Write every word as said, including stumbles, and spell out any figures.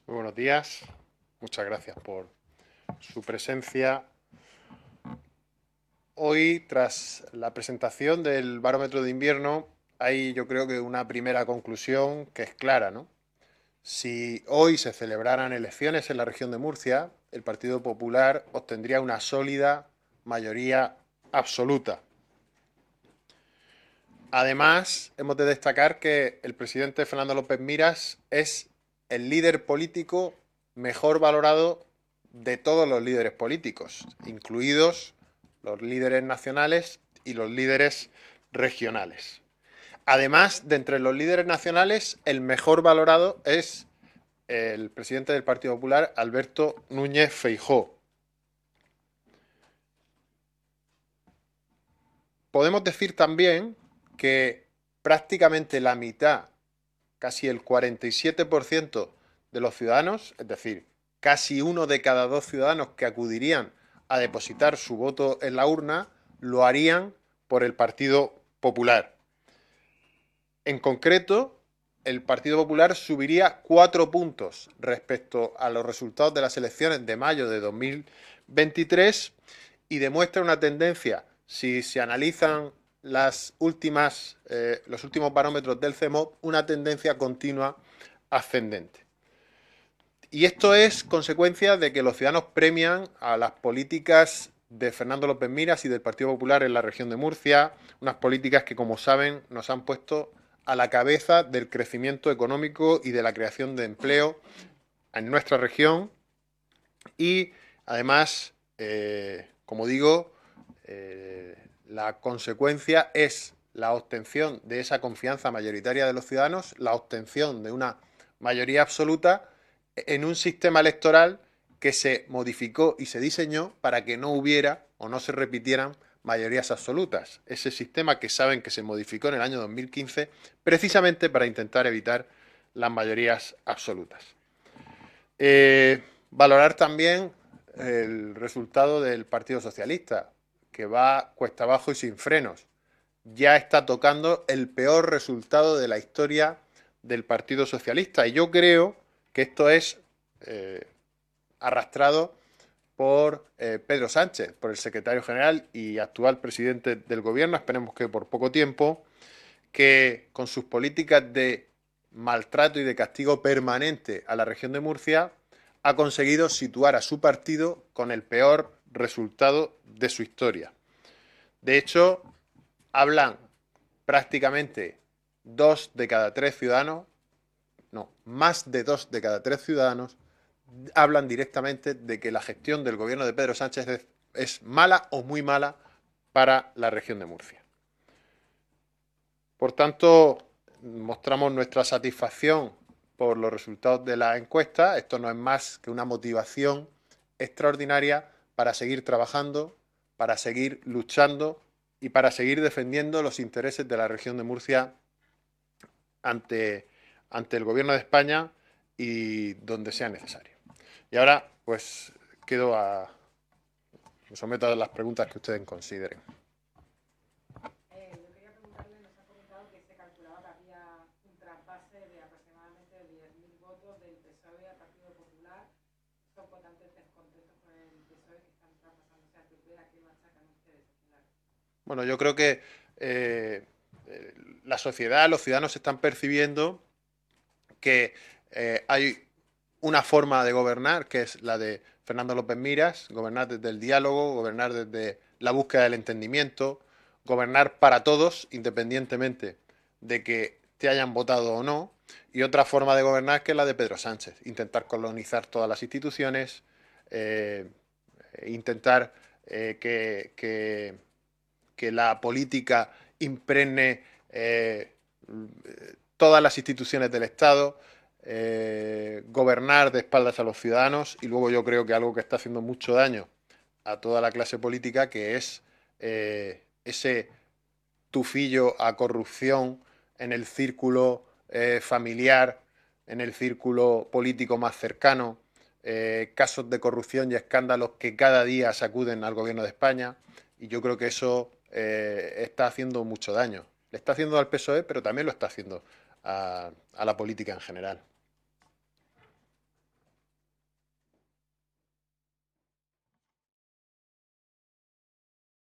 Muy buenos días, muchas gracias por su presencia. Hoy, tras la presentación del barómetro de invierno, hay yo creo que una primera conclusión que es clara, ¿no? Si hoy se celebraran elecciones en la región de Murcia, el Partido Popular obtendría una sólida mayoría absoluta. Además, hemos de destacar que el presidente Fernando López Miras es el líder político mejor valorado de todos los líderes políticos, incluidos los líderes nacionales y los líderes regionales. Además, de entre los líderes nacionales, el mejor valorado es el presidente del Partido Popular, Alberto Núñez Feijóo. Podemos decir también que prácticamente la mitad, casi el cuarenta y siete por ciento de los ciudadanos, es decir, casi uno de cada dos ciudadanos que acudirían a depositar su voto en la urna, lo harían por el Partido Popular. En concreto, el Partido Popular subiría cuatro puntos respecto a los resultados de las elecciones de mayo de dos mil veintitrés y demuestra una tendencia, si se analizan las últimas, eh, los últimos barómetros del CEMOP, una tendencia continua ascendente. Y esto es consecuencia de que los ciudadanos premian a las políticas de Fernando López Miras y del Partido Popular en la región de Murcia, unas políticas que, como saben, nos han puesto a la cabeza del crecimiento económico y de la creación de empleo en nuestra región y, además, eh, como digo, eh, la consecuencia es la obtención de esa confianza mayoritaria de los ciudadanos, la obtención de una mayoría absoluta en un sistema electoral que se modificó y se diseñó para que no hubiera o no se repitieran mayorías absolutas. Ese sistema que saben que se modificó en el año dos mil quince precisamente para intentar evitar las mayorías absolutas. Eh, valorar también el resultado del Partido Socialista, que va cuesta abajo y sin frenos. Ya está tocando el peor resultado de la historia del Partido Socialista. Y yo creo que esto es eh, arrastrado por eh, Pedro Sánchez, por el secretario general y actual presidente del gobierno, esperemos que por poco tiempo, que con sus políticas de maltrato y de castigo permanente a la región de Murcia ha conseguido situar a su partido con el peor resultado de su historia. De hecho, hablan prácticamente dos de cada tres ciudadanos, no, más de dos de cada tres ciudadanos hablan directamente de que la gestión del gobierno de Pedro Sánchez es, es mala o muy mala para la región de Murcia. Por tanto, mostramos nuestra satisfacción por los resultados de la encuesta. Esto no es más que una motivación extraordinaria para seguir trabajando, para seguir luchando y para seguir defendiendo los intereses de la región de Murcia ante, ante el gobierno de España y donde sea necesario. Y ahora, pues, quedo a... me someto a las preguntas que ustedes consideren. Eh, yo quería preguntarle, nos ha comentado que se calculaba que había un trasvase de aproximadamente diez mil votos del P S O E al Partido Popular. Son votantes descontentos con el P S O E que están traspasándose al P P. ¿A qué lo achacan ustedes? Bueno, yo creo que eh, eh, la sociedad, los ciudadanos están percibiendo que eh, hay una forma de gobernar, que es la de Fernando López Miras, gobernar desde el diálogo, gobernar desde la búsqueda del entendimiento, gobernar para todos, independientemente de que te hayan votado o no, y otra forma de gobernar que es la de Pedro Sánchez, intentar colonizar todas las instituciones, eh, intentar eh, que, que, que, la política impregne eh, todas las instituciones del Estado, eh, gobernar de espaldas a los ciudadanos y luego yo creo que algo que está haciendo mucho daño a toda la clase política, que es eh, ese tufillo a corrupción en el círculo eh, familiar, en el círculo político más cercano, eh, casos de corrupción y escándalos que cada día sacuden al gobierno de España y yo creo que eso eh, está haciendo mucho daño. Le está haciendo al P S O E, pero también lo está haciendo a, a la política en general.